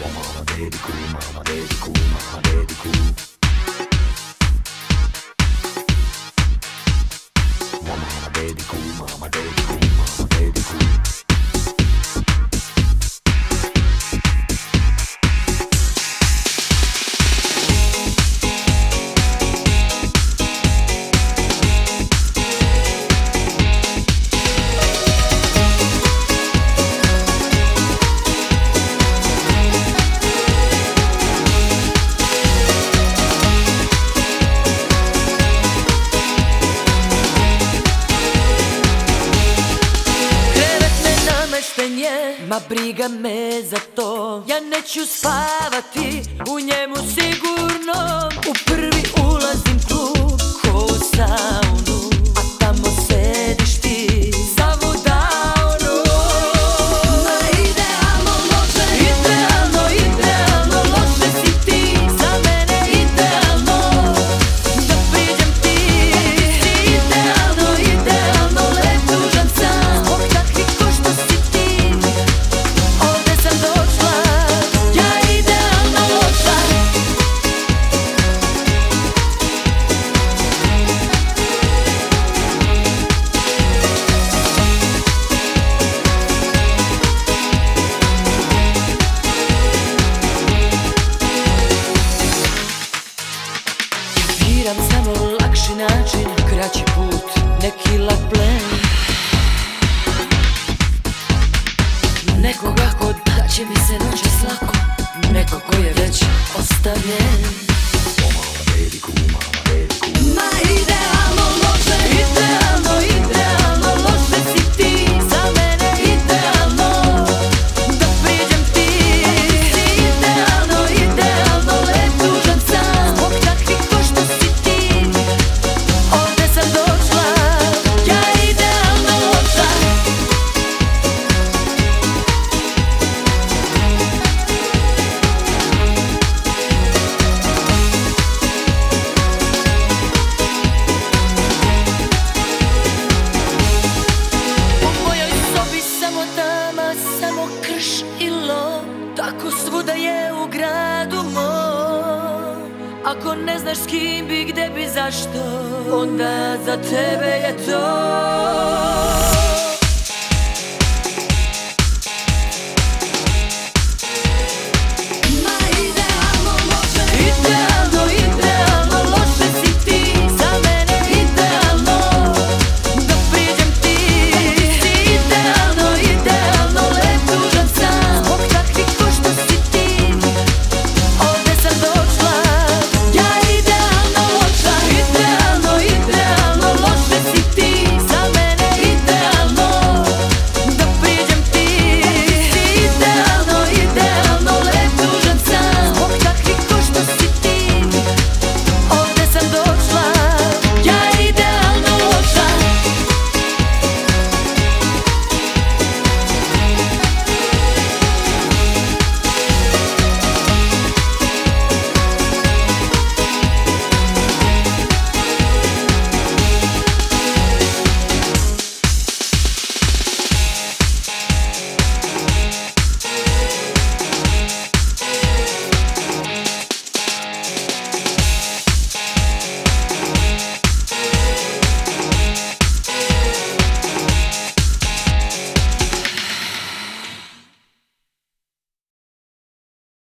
Ma briga me za to, ja neću spavati u njemu sigurno. U prvi ulazim tu ko u saunu, a tamo sediš ti zavudavno. Ma idealno loše, idealno, idealno loše si ti. Za mene idealno, da priđem ti. Si idealno, idealno, lep tužan sam. Zbog takvih ko što si ti. Ovdje sam došla, ja idealno loša. Biram samo lakši način, kraći put, neki lak plen. Nekoga ko da će mi se noćas lako, neko ko je već ostavljen. Ma idealno loše, idealno, idealno loše si ti. Za mene idealno, da priđem ti. Si idealno, idealno, lep tužan sam. Zbog takvih ko što si ti. Ovdje sam došla, ja idealno loša. U mojoj sobi samo tama, samo krš i lom. Tako svuda je u gradu mom. Ako ne znaš s kim bi, gde bi, zašto, onda za tebe je to.